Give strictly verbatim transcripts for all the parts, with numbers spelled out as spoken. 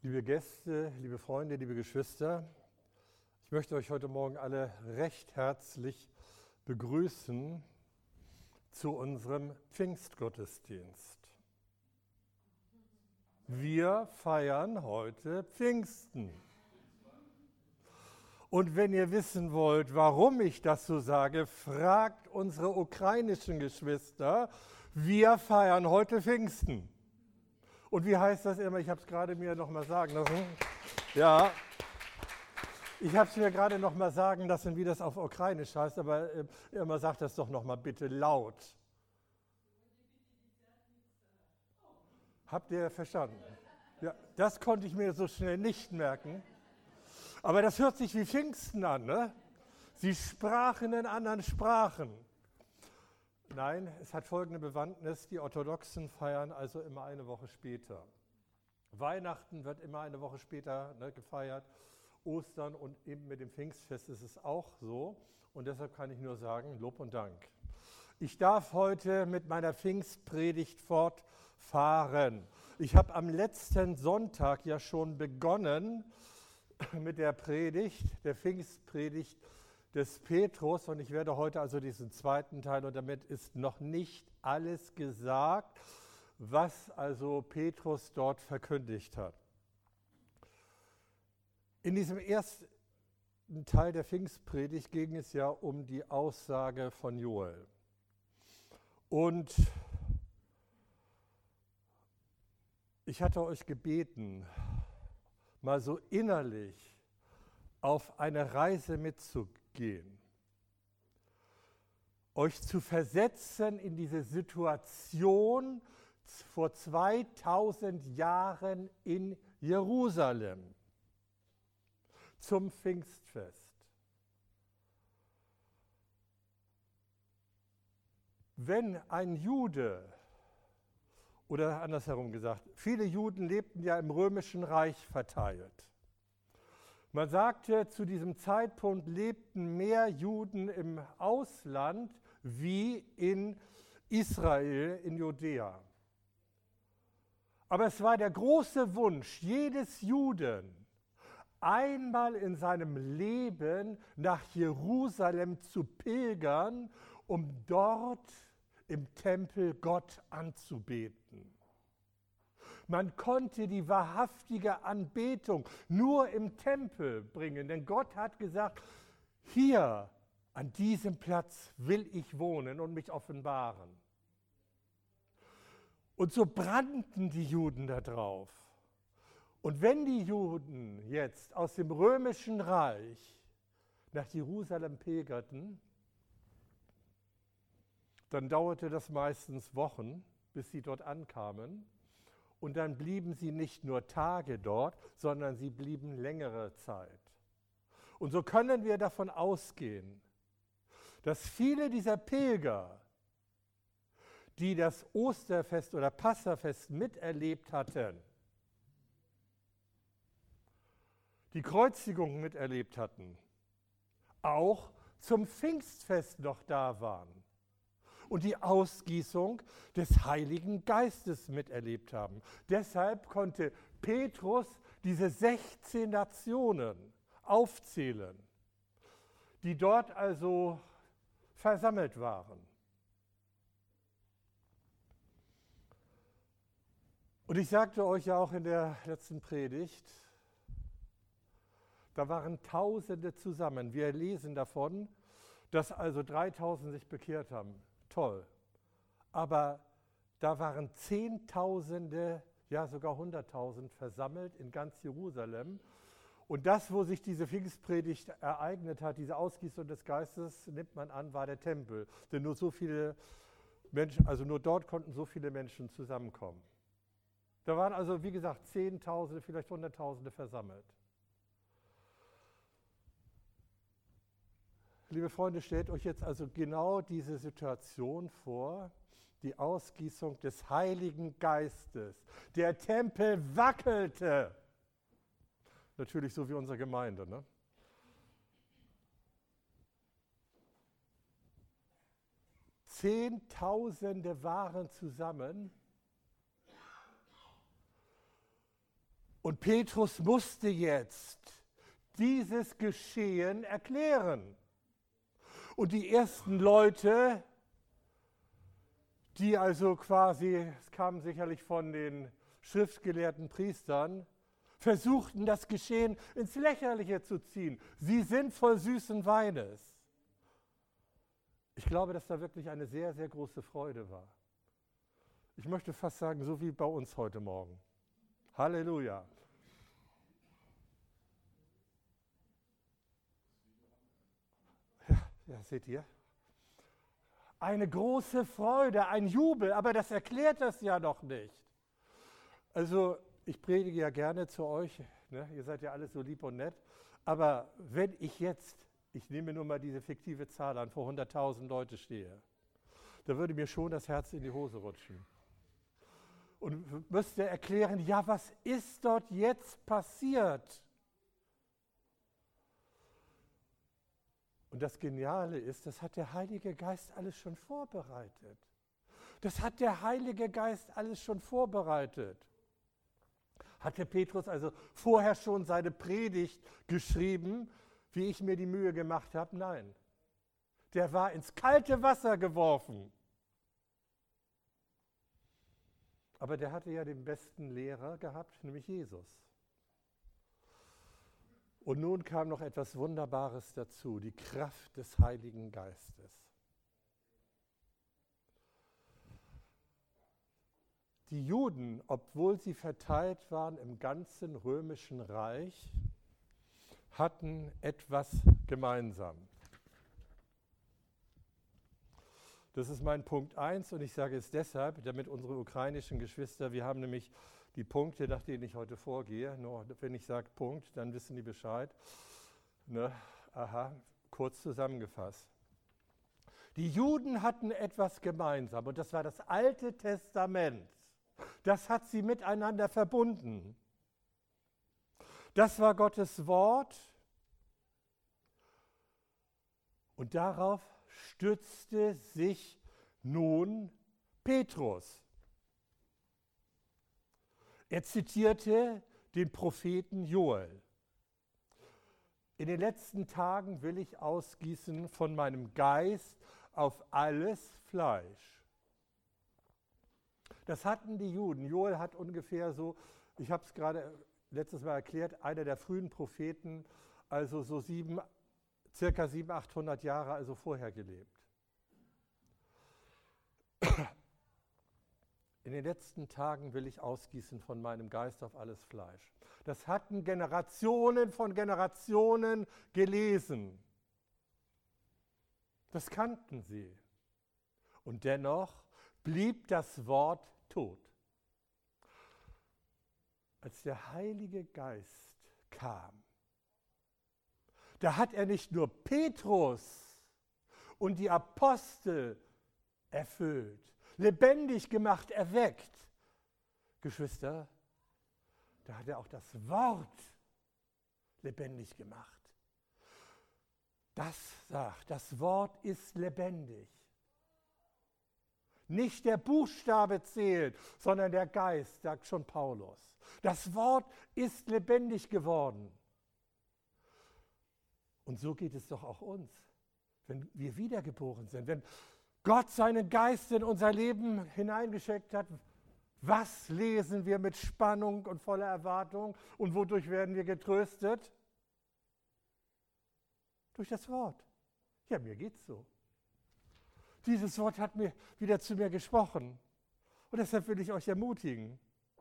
Liebe Gäste, liebe Freunde, liebe Geschwister, ich möchte euch heute Morgen alle recht herzlich begrüßen zu unserem Pfingstgottesdienst. Wir feiern heute Pfingsten. Und wenn ihr wissen wollt, warum ich das so sage, fragt unsere ukrainischen Geschwister. Wir feiern heute Pfingsten. Und wie heißt das immer? Ich habe es gerade mir noch mal sagen lassen. Ja, ich habe es mir gerade noch mal sagen lassen, wie das auf Ukrainisch heißt, aber äh, immer sagt das doch noch mal bitte laut. Habt ihr verstanden? Ja, das konnte ich mir so schnell nicht merken. Aber das hört sich wie Pfingsten an, ne? Sie sprachen in anderen Sprachen. Nein, es hat folgende Bewandtnis. Die Orthodoxen feiern also immer eine Woche später. Weihnachten wird immer eine Woche später ne, gefeiert. Ostern und eben mit dem Pfingstfest ist es auch so. Und deshalb kann ich nur sagen, Lob und Dank. Ich darf heute mit meiner Pfingstpredigt fortfahren. Ich habe am letzten Sonntag ja schon begonnen mit der Predigt, der Pfingstpredigt des Petrus, und ich werde heute also diesen zweiten Teil, und damit ist noch nicht alles gesagt, was also Petrus dort verkündigt hat. In diesem ersten Teil der Pfingstpredigt ging es ja um die Aussage von Joel. Und ich hatte euch gebeten, mal so innerlich auf eine Reise mitzugehen. Gehen. Euch zu versetzen in diese Situation vor zweitausend Jahren in Jerusalem zum Pfingstfest. Wenn ein Jude, oder andersherum gesagt, viele Juden lebten ja im Römischen Reich verteilt. Man sagte, zu diesem Zeitpunkt lebten mehr Juden im Ausland wie in Israel, in Judäa. Aber es war der große Wunsch jedes Juden, einmal in seinem Leben nach Jerusalem zu pilgern, um dort im Tempel Gott anzubeten. Man konnte die wahrhaftige Anbetung nur im Tempel bringen, denn Gott hat gesagt, hier an diesem Platz will ich wohnen und mich offenbaren. Und so brannten die Juden da drauf. Und wenn die Juden jetzt aus dem Römischen Reich nach Jerusalem pilgerten, dann dauerte das meistens Wochen, bis sie dort ankamen. Und dann blieben sie nicht nur Tage dort, sondern sie blieben längere Zeit. Und so können wir davon ausgehen, dass viele dieser Pilger, die das Osterfest oder Passafest miterlebt hatten, die Kreuzigung miterlebt hatten, auch zum Pfingstfest noch da waren und die Ausgießung des Heiligen Geistes miterlebt haben. Deshalb konnte Petrus diese sechzehn Nationen aufzählen, die dort also versammelt waren. Und ich sagte euch ja auch in der letzten Predigt, da waren Tausende zusammen. Wir lesen davon, dass also dreitausend sich bekehrt haben. Toll. Aber da waren Zehntausende, ja sogar Hunderttausend versammelt in ganz Jerusalem. Und das, wo sich diese Pfingstpredigt ereignet hat, diese Ausgießung des Geistes, nimmt man an, war der Tempel. Denn nur so viele Menschen, also nur dort konnten so viele Menschen zusammenkommen. Da waren also, wie gesagt, Zehntausende, vielleicht Hunderttausende versammelt. Liebe Freunde, stellt euch jetzt also genau diese Situation vor, die Ausgießung des Heiligen Geistes. Der Tempel wackelte. Natürlich so wie unsere Gemeinde, ne? Zehntausende waren zusammen Und Petrus musste jetzt dieses Geschehen erklären. Und die ersten Leute, die also quasi, es kam sicherlich von den schriftgelehrten Priestern, versuchten das Geschehen ins Lächerliche zu ziehen. Sie sind voll süßen Weines. Ich glaube, dass da wirklich eine sehr, sehr große Freude war. Ich möchte fast sagen, so wie bei uns heute Morgen. Halleluja. Ja, ja, seht ihr? Eine große Freude, ein Jubel, aber das erklärt das ja noch nicht. Also ich predige ja gerne zu euch, ne? Ihr seid ja alle so lieb und nett, aber wenn ich jetzt, ich nehme nur mal diese fiktive Zahl an, vor hunderttausend Leute stehe, da würde mir schon das Herz in die Hose rutschen. Und müsste erklären, ja, was ist dort jetzt passiert? Und das Geniale ist, das hat der Heilige Geist alles schon vorbereitet. Das hat der Heilige Geist alles schon vorbereitet. Hatte Petrus also vorher schon seine Predigt geschrieben, wie ich mir die Mühe gemacht habe? Nein. Der war ins kalte Wasser geworfen. Aber der hatte ja den besten Lehrer gehabt, nämlich Jesus. Und nun kam noch etwas Wunderbares dazu, die Kraft des Heiligen Geistes. Die Juden, obwohl sie verteilt waren im ganzen römischen Reich, hatten etwas gemeinsam. Das ist mein Punkt eins und ich sage es deshalb, damit unsere ukrainischen Geschwister, wir haben nämlich die Punkte, nach denen ich heute vorgehe, nur wenn ich sage Punkt, dann wissen die Bescheid. Ne? Aha, kurz zusammengefasst. Die Juden hatten etwas gemeinsam und das war das Alte Testament. Das hat sie miteinander verbunden. Das war Gottes Wort und darauf stützte sich nun Petrus. Er zitierte den Propheten Joel. In den letzten Tagen will ich ausgießen von meinem Geist auf alles Fleisch. Das hatten die Juden. Joel hat ungefähr so, ich habe es gerade letztes Mal erklärt, einer der frühen Propheten, also so sieben, circa siebenhundert, achthundert Jahre also vorher gelebt. In den letzten Tagen will ich ausgießen von meinem Geist auf alles Fleisch. Das hatten Generationen von Generationen gelesen. Das kannten sie. Und dennoch blieb das Wort tot. Als der Heilige Geist kam, da hat er nicht nur Petrus und die Apostel erfüllt, lebendig gemacht, erweckt. Geschwister, da hat er auch das Wort lebendig gemacht. Das sagt, das Wort ist lebendig. Nicht der Buchstabe zählt, sondern der Geist, sagt schon Paulus. Das Wort ist lebendig geworden. Und so geht es doch auch uns, wenn wir wiedergeboren sind, wenn Gott seinen Geist in unser Leben hineingeschickt hat. Was lesen wir mit Spannung und voller Erwartung und wodurch werden wir getröstet? Durch das Wort. Ja, mir geht's so. Dieses Wort hat mir wieder zu mir gesprochen. Und deshalb will ich euch ermutigen.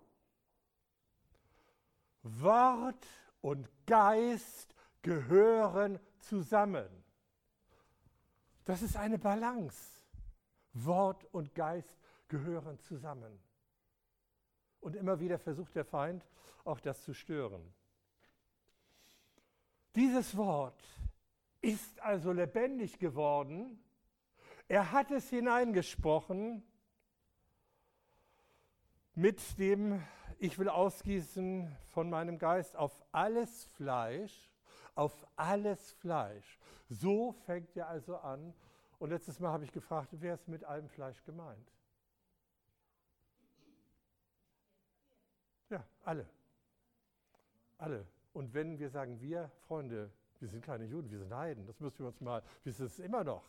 Wort und Geist gehören zusammen. Das ist eine Balance. Wort und Geist gehören zusammen. Und immer wieder versucht der Feind, auch das zu stören. Dieses Wort ist also lebendig geworden. Er hat es hineingesprochen mit dem, ich will ausgießen von meinem Geist auf alles Fleisch, auf alles Fleisch. So fängt er also an. Und letztes Mal habe ich gefragt, wer ist mit allem Fleisch gemeint? Ja, alle. Alle. Und wenn wir sagen, wir, Freunde, wir sind keine Juden, wir sind Heiden, das müssen wir uns mal, wir sind es immer noch.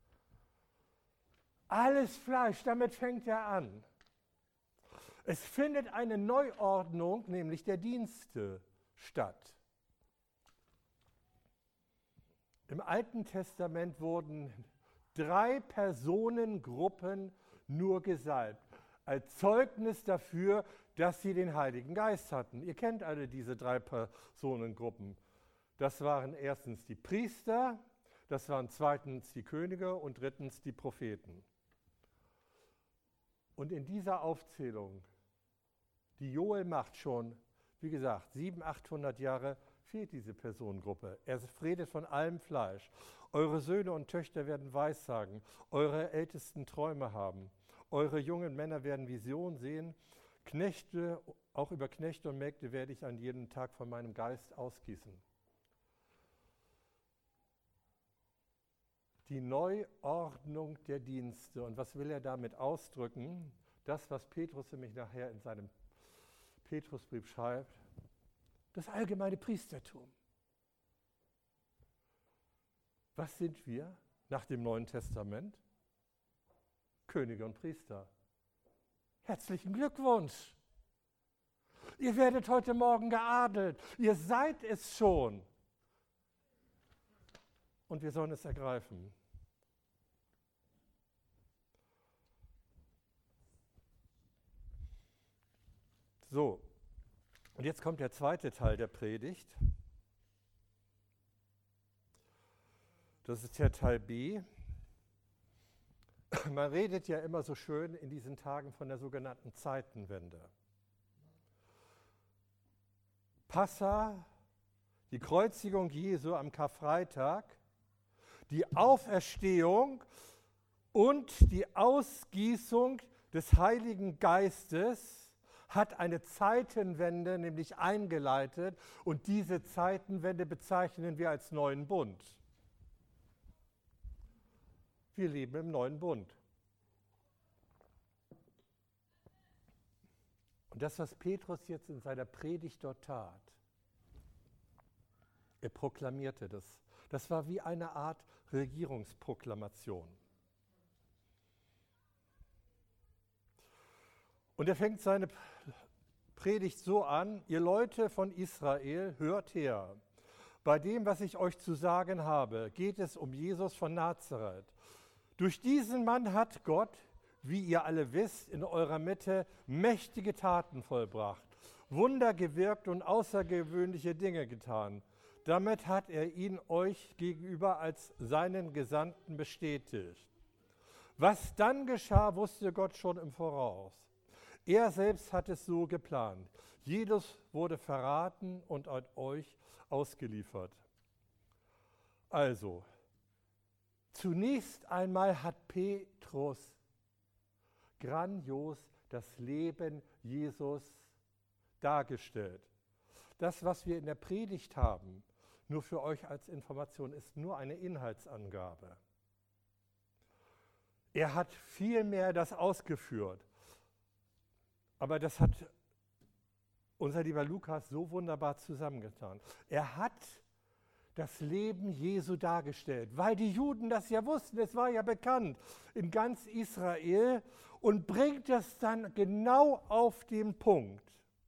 Alles Fleisch, damit fängt er an. Es findet eine Neuordnung, nämlich der Dienste, statt. Im Alten Testament wurden drei Personengruppen nur gesalbt, als Zeugnis dafür, dass sie den Heiligen Geist hatten. Ihr kennt alle diese drei Personengruppen. Das waren erstens die Priester, das waren zweitens die Könige und drittens die Propheten. Und in dieser Aufzählung, die Joel macht schon, wie gesagt, siebenhundert, achthundert Jahre, fehlt diese Personengruppe. Er redet von allem Fleisch. Eure Söhne und Töchter werden Weissagen, eure Ältesten Träume haben, eure jungen Männer werden Visionen sehen, Knechte, auch über Knechte und Mägde werde ich an jedem Tag von meinem Geist ausgießen. Die Neuordnung der Dienste. Und was will er damit ausdrücken? Das, was Petrus nämlich nachher in seinem Petrusbrief schreibt, das allgemeine Priestertum. Was sind wir nach dem Neuen Testament? Könige und Priester. Herzlichen Glückwunsch! Ihr werdet heute Morgen geadelt. Ihr seid es schon. Und wir sollen es ergreifen. So, und jetzt kommt der zweite Teil der Predigt. Das ist der Teil B. Man redet ja immer so schön in diesen Tagen von der sogenannten Zeitenwende. Passa, die Kreuzigung Jesu am Karfreitag, die Auferstehung und die Ausgießung des Heiligen Geistes hat eine Zeitenwende nämlich eingeleitet und diese Zeitenwende bezeichnen wir als neuen Bund. Wir leben im neuen Bund. Und das, was Petrus jetzt in seiner Predigt dort tat, er proklamierte das. Das war wie eine Art Regierungsproklamation. Und er fängt seine Predigt so an: Ihr Leute von Israel, hört her. Bei dem, was ich euch zu sagen habe, geht es um Jesus von Nazareth. Durch diesen Mann hat Gott, wie ihr alle wisst, in eurer Mitte mächtige Taten vollbracht, Wunder gewirkt und außergewöhnliche Dinge getan. Damit hat er ihn euch gegenüber als seinen Gesandten bestätigt. Was dann geschah, wusste Gott schon im Voraus. Er selbst hat es so geplant. Jesus wurde verraten und an euch ausgeliefert. Also, zunächst einmal hat Petrus grandios das Leben Jesus dargestellt. Das, was wir in der Predigt haben, nur für euch als Information, ist nur eine Inhaltsangabe. Er hat vielmehr das ausgeführt. Aber das hat unser lieber Lukas so wunderbar zusammengetan. Er hat das Leben Jesu dargestellt, weil die Juden das ja wussten, es war ja bekannt in ganz Israel, und bringt das dann genau auf den Punkt.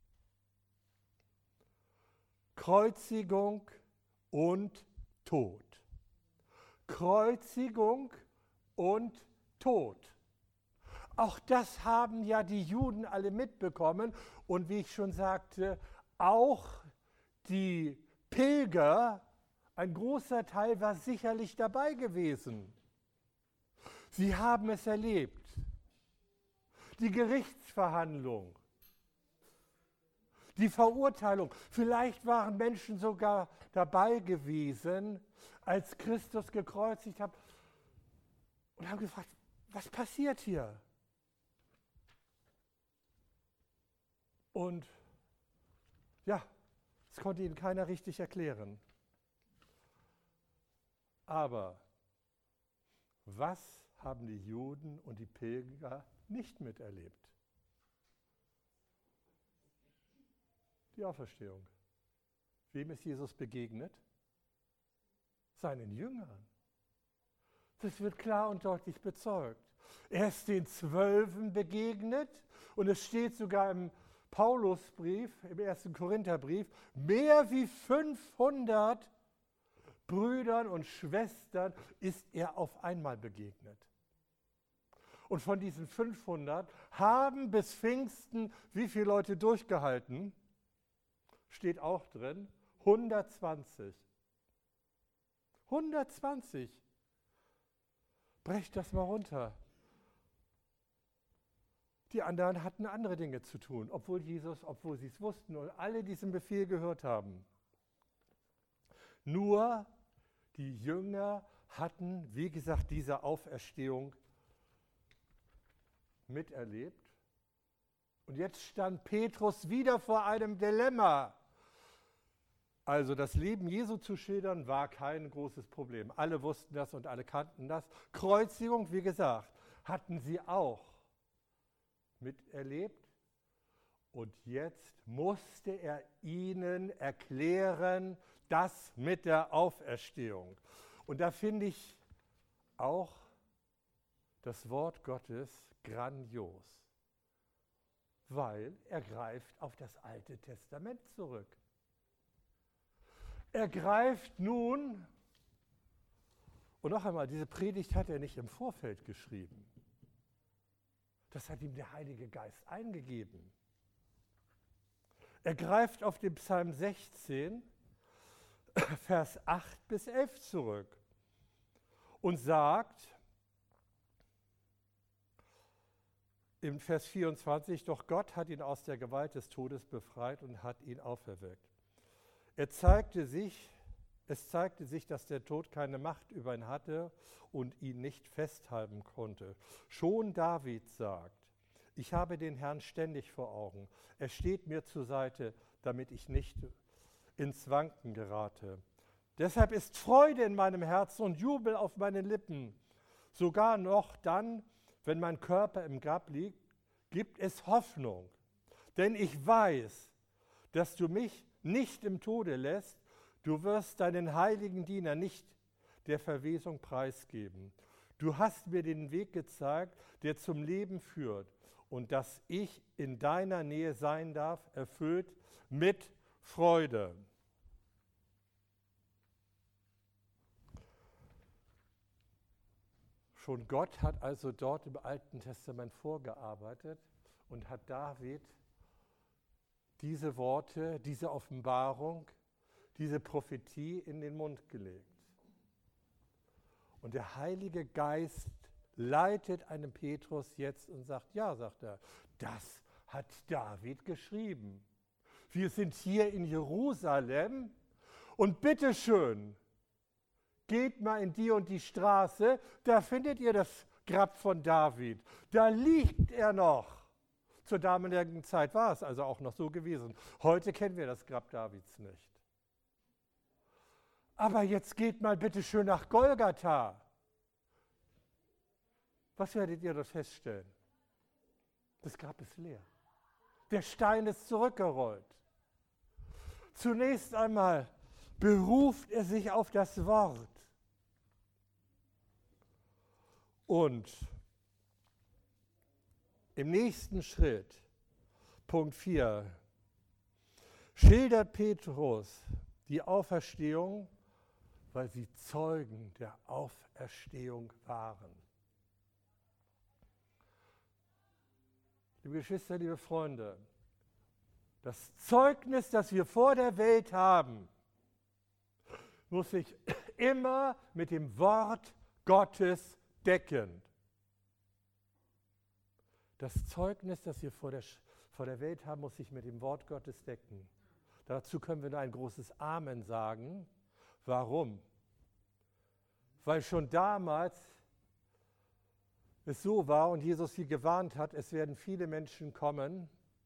Kreuzigung und Tod. Kreuzigung und Tod. Auch das haben ja die Juden alle mitbekommen und wie ich schon sagte, auch die Pilger, ein großer Teil war sicherlich dabei gewesen. Sie haben es erlebt. Die Gerichtsverhandlung, die Verurteilung. Vielleicht waren Menschen sogar dabei gewesen, als Christus gekreuzigt hat und haben gefragt, was passiert hier? Und ja, das konnte ihnen keiner richtig erklären. Aber was haben die Juden und die Pilger nicht miterlebt? Die Auferstehung. Wem ist Jesus begegnet? Seinen Jüngern. Das wird klar und deutlich bezeugt. Er ist den Zwölfen begegnet und es steht sogar im Paulusbrief, im ersten Korintherbrief, mehr wie fünfhundert Brüdern und Schwestern ist er auf einmal begegnet. Und von diesen fünfhundert haben bis Pfingsten wie viele Leute durchgehalten? Steht auch drin, hundertzwanzig. hundertzwanzig. Brecht das mal runter. Die anderen hatten andere Dinge zu tun, obwohl Jesus, obwohl sie es wussten und alle diesen Befehl gehört haben. Nur die Jünger hatten, wie gesagt, diese Auferstehung miterlebt. Und jetzt stand Petrus wieder vor einem Dilemma. Also das Leben Jesu zu schildern, war kein großes Problem. Alle wussten das und alle kannten das. Kreuzigung, wie gesagt, hatten sie auch miterlebt. Und jetzt musste er ihnen erklären, das mit der Auferstehung. Und da finde ich auch das Wort Gottes grandios, weil er greift auf das Alte Testament zurück. Er greift nun, und noch einmal, diese Predigt hat er nicht im Vorfeld geschrieben. Das hat ihm der Heilige Geist eingegeben. Er greift auf den Psalm sechzehn, Vers acht bis elf zurück und sagt im Vers vierundzwanzig, doch Gott hat ihn aus der Gewalt des Todes befreit und hat ihn auferweckt. Er zeigte sich, es zeigte sich, dass der Tod keine Macht über ihn hatte und ihn nicht festhalten konnte. Schon David sagt, ich habe den Herrn ständig vor Augen. Er steht mir zur Seite, damit ich nicht ins Wanken gerate. Deshalb ist Freude in meinem Herzen und Jubel auf meinen Lippen. Sogar noch dann, wenn mein Körper im Grab liegt, gibt es Hoffnung. Denn ich weiß, dass du mich nicht im Tode lässt, du wirst deinen heiligen Diener nicht der Verwesung preisgeben. Du hast mir den Weg gezeigt, der zum Leben führt, und dass ich in deiner Nähe sein darf, erfüllt mit Freude. Schon Gott hat also dort im Alten Testament vorgearbeitet und hat David diese Worte, diese Offenbarung, diese Prophetie in den Mund gelegt. Und der Heilige Geist leitet einem Petrus jetzt und sagt, ja, sagt er, das hat David geschrieben. Wir sind hier in Jerusalem und bitteschön, geht mal in die und die Straße, da findet ihr das Grab von David. Da liegt er noch. Zur damaligen Zeit war es also auch noch so gewesen. Heute kennen wir das Grab Davids nicht. Aber jetzt geht mal bitte schön nach Golgatha. Was werdet ihr dort feststellen? Das Grab ist leer. Der Stein ist zurückgerollt. Zunächst einmal beruft er sich auf das Wort. Und im nächsten Schritt, Punkt vier, schildert Petrus die Auferstehung, weil sie Zeugen der Auferstehung waren. Liebe Geschwister, liebe Freunde, das Zeugnis, das wir vor der Welt haben, muss sich immer mit dem Wort Gottes decken. Das Zeugnis, das wir vor der, vor der Welt haben, muss sich mit dem Wort Gottes decken. Dazu können wir nur ein großes Amen sagen. Warum? Weil schon damals es so war und Jesus sie gewarnt hat, es werden viele Menschen kommen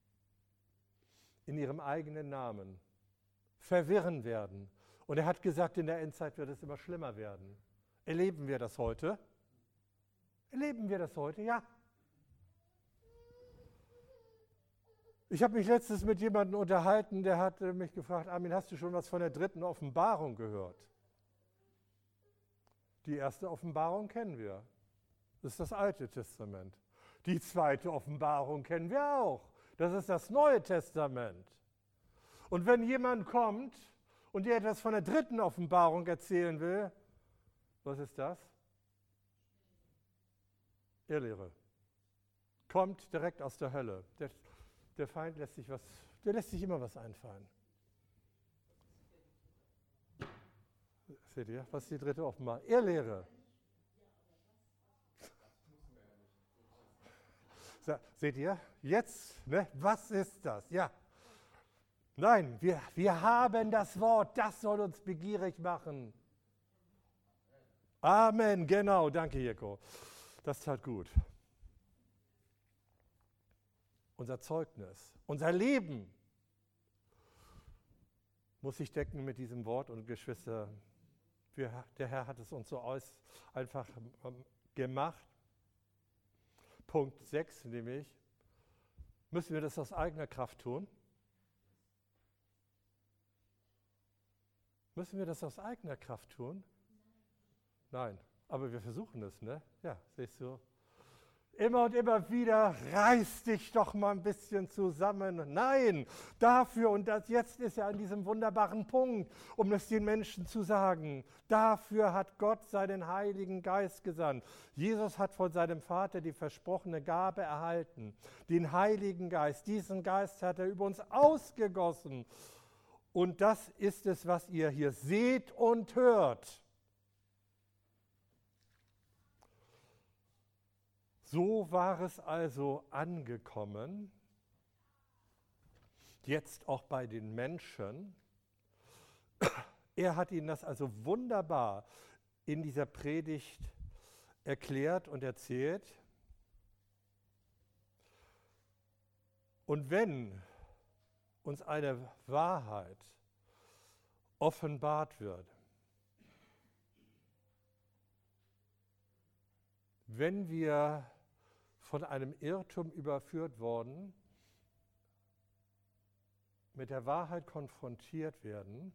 in ihrem eigenen Namen, verwirren werden. Und er hat gesagt, in der Endzeit wird es immer schlimmer werden. Erleben wir das heute? Erleben wir das heute? Ja. Ich habe mich letztens mit jemandem unterhalten, der hat mich gefragt, Armin, hast du schon was von der dritten Offenbarung gehört? Die erste Offenbarung kennen wir. Das ist das Alte Testament. Die zweite Offenbarung kennen wir auch. Das ist das Neue Testament. Und wenn jemand kommt und dir etwas von der dritten Offenbarung erzählen will, was ist das? Irrlehre. Kommt direkt aus der Hölle. Der, der Feind lässt sich was, der lässt sich immer was einfallen. Seht ihr, was ist die dritte Offenbarung? Irrlehre. So, seht ihr? Jetzt, ne? Was ist das? Ja. Nein, wir, wir haben das Wort, das soll uns begierig machen. Amen, genau, danke Jirko. Das tat gut. Unser Zeugnis, unser Leben muss sich decken mit diesem Wort. Und Geschwister, wir, der Herr hat es uns so aus, einfach ähm, gemacht. Punkt sechs nämlich, müssen wir das aus eigener Kraft tun? Müssen wir das aus eigener Kraft tun? Nein, aber wir versuchen es, ne? Ja, siehst du. Immer und immer wieder, reiß dich doch mal ein bisschen zusammen. Nein, dafür, und das jetzt ist er an diesem wunderbaren Punkt, um es den Menschen zu sagen, dafür hat Gott seinen Heiligen Geist gesandt. Jesus hat von seinem Vater die versprochene Gabe erhalten, den Heiligen Geist. Diesen Geist hat er über uns ausgegossen. Und das ist es, was ihr hier seht und hört. So war es also angekommen, jetzt auch bei den Menschen. Er hat ihnen das also wunderbar in dieser Predigt erklärt und erzählt. Und wenn uns eine Wahrheit offenbart wird, wenn wir von einem Irrtum überführt worden, mit der Wahrheit konfrontiert werden.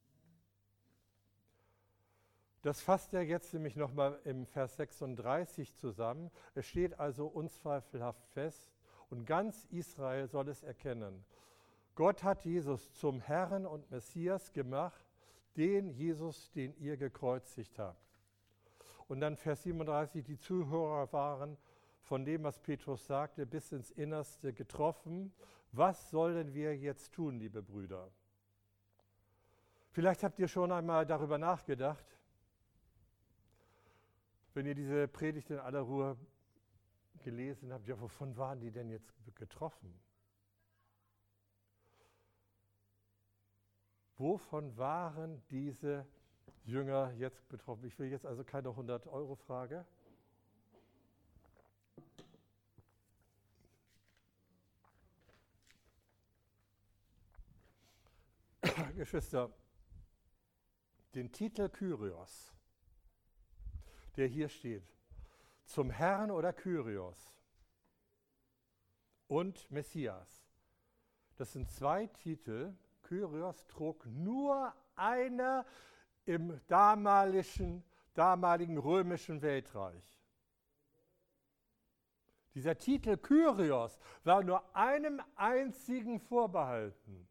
Das fasst er jetzt nämlich nochmal im Vers sechsunddreißig zusammen. Es steht also unzweifelhaft fest und ganz Israel soll es erkennen. Gott hat Jesus zum Herrn und Messias gemacht, den Jesus, den ihr gekreuzigt habt. Und dann Vers siebenunddreißig, die Zuhörer waren von dem, was Petrus sagte, bis ins Innerste getroffen. Was sollen wir jetzt tun, liebe Brüder? Vielleicht habt ihr schon einmal darüber nachgedacht, wenn ihr diese Predigt in aller Ruhe gelesen habt, ja, wovon waren die denn jetzt getroffen? Wovon waren diese Jünger jetzt betroffen? Ich will jetzt also keine hundert-Euro-Frage. Geschwister, den Titel Kyrios, der hier steht, zum Herrn oder Kyrios und Messias, das sind zwei Titel. Kyrios trug nur einer im damaligen, damaligen römischen Weltreich. Dieser Titel Kyrios war nur einem einzigen vorbehalten.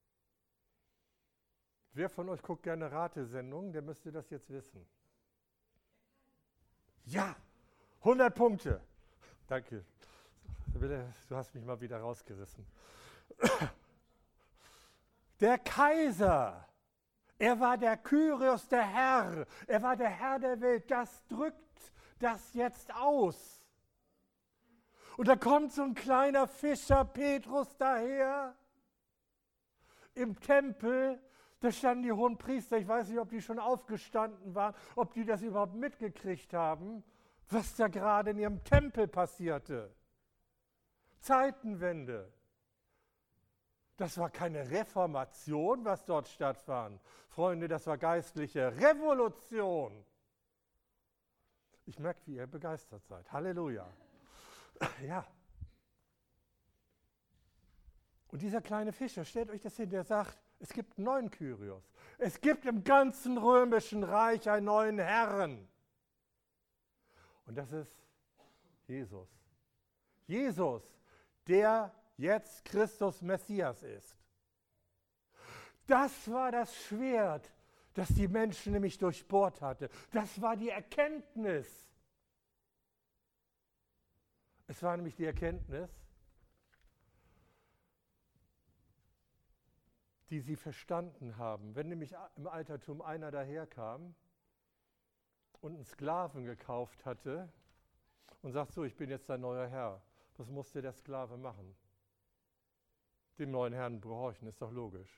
Wer von euch guckt gerne Ratesendungen, der müsste das jetzt wissen. Ja, hundert Punkte. Danke. Du hast mich mal wieder rausgerissen. Der Kaiser, er war der Kyrios, der Herr. Er war der Herr der Welt. Das drückt das jetzt aus. Und da kommt so ein kleiner Fischer, Petrus, daher im Tempel. Da standen die Hohenpriester, ich weiß nicht, ob die schon aufgestanden waren, ob die das überhaupt mitgekriegt haben, was da gerade in ihrem Tempel passierte. Zeitenwende. Das war keine Reformation, was dort stattfand. Freunde, das war geistliche Revolution. Ich merke, wie ihr begeistert seid. Halleluja. Ja. Und dieser kleine Fischer, stellt euch das hin, der sagt, es gibt einen neuen Kyrios. Es gibt im ganzen römischen Reich einen neuen Herrn. Und das ist Jesus. Jesus, der jetzt Christus Messias ist. Das war das Schwert, das die Menschen nämlich durchbohrt hatte. Das war die Erkenntnis. Es war nämlich die Erkenntnis, die sie verstanden haben. Wenn nämlich im Altertum einer daherkam und einen Sklaven gekauft hatte und sagt, so, ich bin jetzt dein neuer Herr, was musste der Sklave machen? Den neuen Herrn gehorchen, ist doch logisch.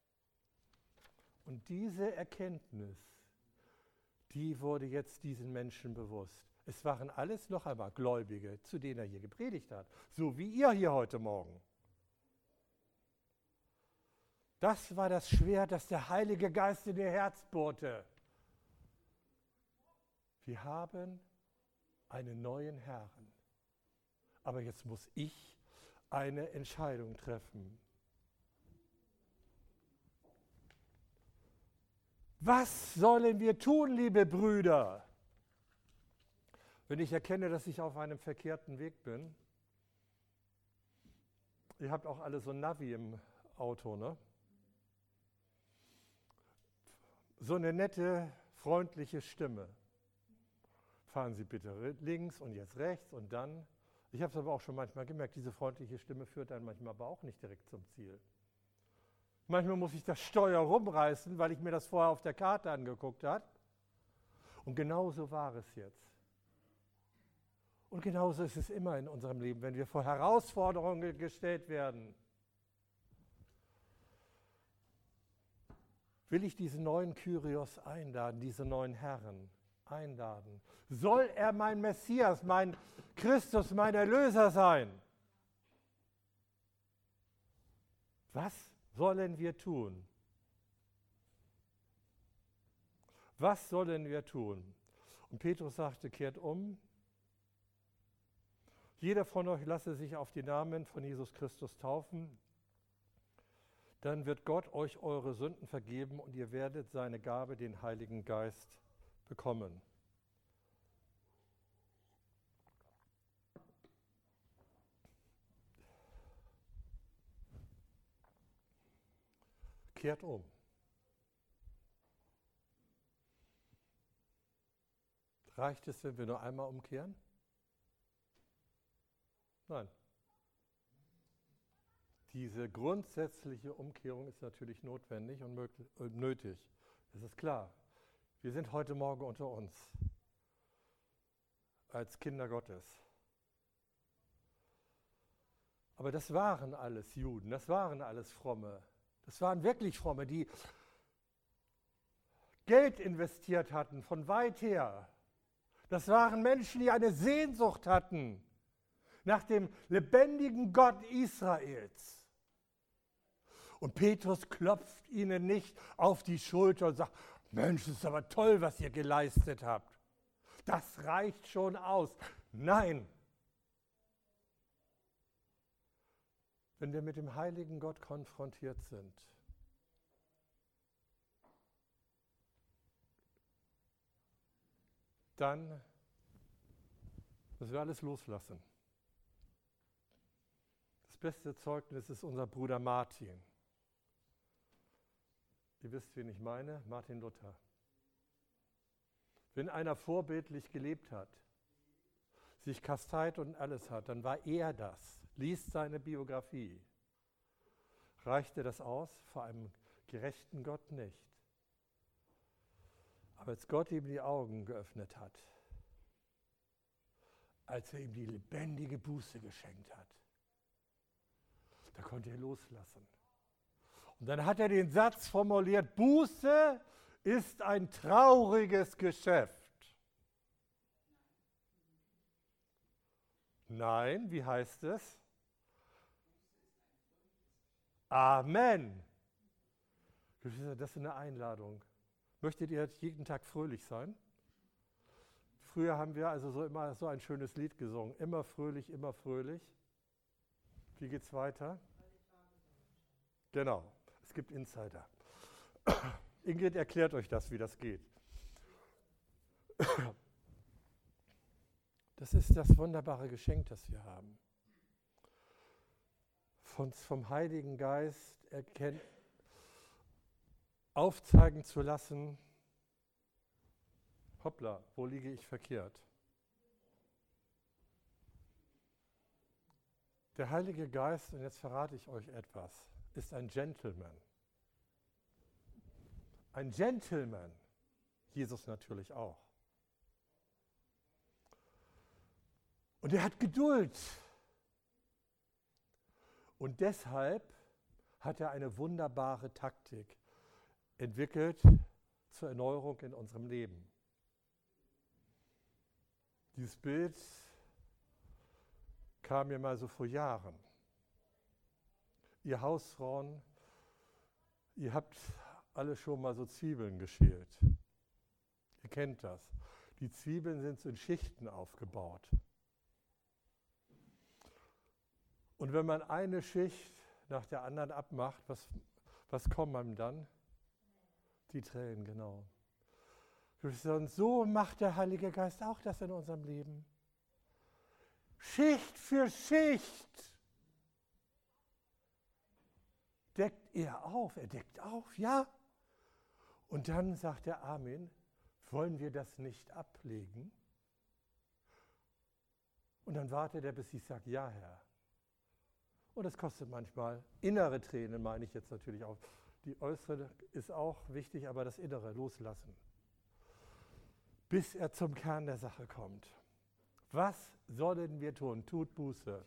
Und diese Erkenntnis, die wurde jetzt diesen Menschen bewusst. Es waren alles noch einmal Gläubige, zu denen er hier gepredigt hat, so wie ihr hier heute Morgen. Das war das Schwert, das der Heilige Geist in ihr Herz bohrte. Wir haben einen neuen Herrn. Aber jetzt muss ich eine Entscheidung treffen. Was sollen wir tun, liebe Brüder, wenn ich erkenne, dass ich auf einem verkehrten Weg bin? Ihr habt auch alle so ein Navi im Auto, ne? So eine nette, freundliche Stimme. Fahren Sie bitte links und jetzt rechts und dann. Ich habe es aber auch schon manchmal gemerkt, diese freundliche Stimme führt dann manchmal aber auch nicht direkt zum Ziel. Manchmal muss ich das Steuer rumreißen, weil ich mir das vorher auf der Karte angeguckt habe. Und genauso war es jetzt. Und genauso ist es immer in unserem Leben, wenn wir vor Herausforderungen gestellt werden. Will ich diesen neuen Kyrios einladen, diesen neuen Herrn einladen? Soll er mein Messias, mein Christus, mein Erlöser sein? Was sollen wir tun? Was sollen wir tun? Und Petrus sagte, kehrt um. Jeder von euch lasse sich auf den Namen von Jesus Christus taufen. Dann wird Gott euch eure Sünden vergeben und ihr werdet seine Gabe, den Heiligen Geist, bekommen. Kehrt um. Reicht es, wenn wir nur einmal umkehren? Nein. Diese grundsätzliche Umkehrung ist natürlich notwendig und möglich, äh, nötig. Das ist klar. Wir sind heute Morgen unter uns als Kinder Gottes. Aber das waren alles Juden, das waren alles Fromme. Das waren wirklich Fromme, die Geld investiert hatten, von weit her. Das waren Menschen, die eine Sehnsucht hatten nach dem lebendigen Gott Israels. Und Petrus klopft ihnen nicht auf die Schulter und sagt, Mensch, das ist aber toll, was ihr geleistet habt. Das reicht schon aus. Nein. Wenn wir mit dem heiligen Gott konfrontiert sind, dann müssen wir alles loslassen. Das beste Zeugnis ist unser Bruder Martin. Ihr wisst, wen ich meine, Martin Luther. Wenn einer vorbildlich gelebt hat, sich kasteit und alles hat, dann war er das. Liest seine Biografie. Reichte das aus? Vor einem gerechten Gott nicht. Aber als Gott ihm die Augen geöffnet hat, als er ihm die lebendige Buße geschenkt hat, da konnte er loslassen. Und dann hat er den Satz formuliert, Buße ist ein trauriges Geschäft. Nein, wie heißt es? Amen. Das ist eine Einladung. Möchtet ihr jeden Tag fröhlich sein? Früher haben wir also so immer so ein schönes Lied gesungen. Immer fröhlich, immer fröhlich. Wie geht's weiter? Genau, es gibt Insider. Ingrid erklärt euch das, wie das geht. Das ist das wunderbare Geschenk, das wir haben. Von, vom Heiligen Geist erkennt, aufzeigen zu lassen, hoppla, wo liege ich verkehrt? Der Heilige Geist, und jetzt verrate ich euch etwas, ist ein Gentleman. Ein Gentleman. Jesus natürlich auch. Und er hat Geduld. Und deshalb hat er eine wunderbare Taktik entwickelt zur Erneuerung in unserem Leben. Dieses Bild kam mir mal so vor Jahren. Ihr Hausfrauen, ihr habt alle schon mal so Zwiebeln geschält. Ihr kennt das. Die Zwiebeln sind so in Schichten aufgebaut. Und wenn man eine Schicht nach der anderen abmacht, was, was kommt einem dann? Die Tränen, genau. Und so macht der Heilige Geist auch das in unserem Leben. Schicht für Schicht deckt er auf, er deckt auf, ja. Und dann sagt der Amen, wollen wir das nicht ablegen? Und dann wartet er, bis ich sage, ja, Herr. Und das kostet manchmal innere Tränen, meine ich jetzt natürlich auch. Die äußere ist auch wichtig, aber das Innere loslassen. Bis er zum Kern der Sache kommt. Was sollen wir tun? Tut Buße.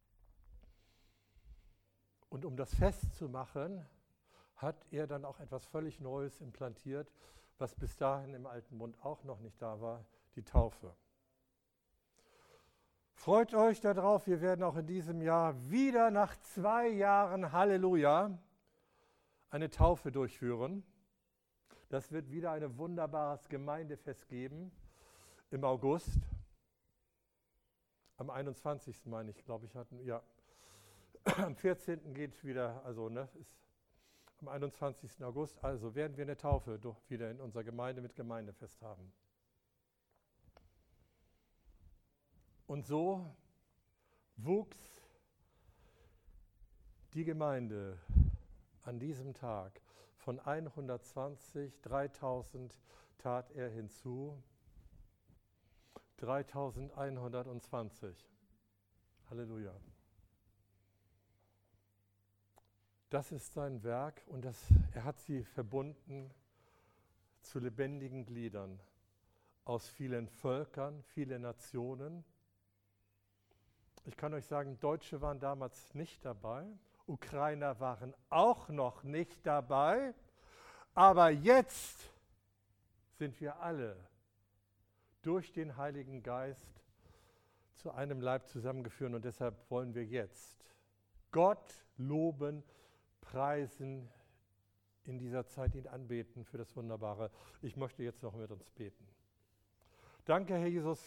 Und um das festzumachen, hat er dann auch etwas völlig Neues implantiert, was bis dahin im Alten Bund auch noch nicht da war, die Taufe. Freut euch darauf, wir werden auch in diesem Jahr wieder nach zwei Jahren, Halleluja, eine Taufe durchführen. Das wird wieder ein wunderbares Gemeindefest geben im August. Am einundzwanzigsten meine ich, glaube ich, hatten, ja. Am vierzehnten geht wieder, also ne, ist am einundzwanzigsten August, also werden wir eine Taufe wieder in unserer Gemeinde mit Gemeindefest haben. Und so wuchs die Gemeinde an diesem Tag von hundertzwanzig, dreitausend tat er hinzu, dreitausendeinhundertzwanzig. Halleluja. Das ist sein Werk und das, er hat sie verbunden zu lebendigen Gliedern aus vielen Völkern, vielen Nationen. Ich kann euch sagen, Deutsche waren damals nicht dabei, Ukrainer waren auch noch nicht dabei, aber jetzt sind wir alle durch den Heiligen Geist zu einem Leib zusammengeführt und deshalb wollen wir jetzt Gott loben, preisen, in dieser Zeit ihn anbeten für das Wunderbare. Ich möchte jetzt noch mit uns beten. Danke, Herr Jesus,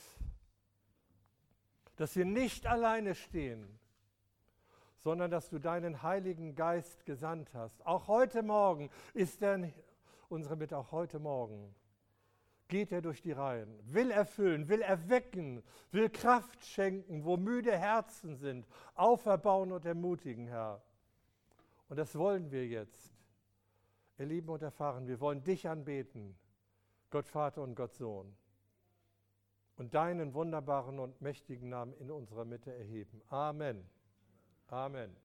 dass wir nicht alleine stehen, sondern dass du deinen Heiligen Geist gesandt hast. Auch heute Morgen ist er unsere Mitte, auch heute Morgen geht er durch die Reihen, will erfüllen, will erwecken, will Kraft schenken, wo müde Herzen sind, auferbauen und ermutigen, Herr. Und das wollen wir jetzt erleben und erfahren. Wir wollen dich anbeten, Gott Vater und Gott Sohn. Und deinen wunderbaren und mächtigen Namen in unserer Mitte erheben. Amen. Amen.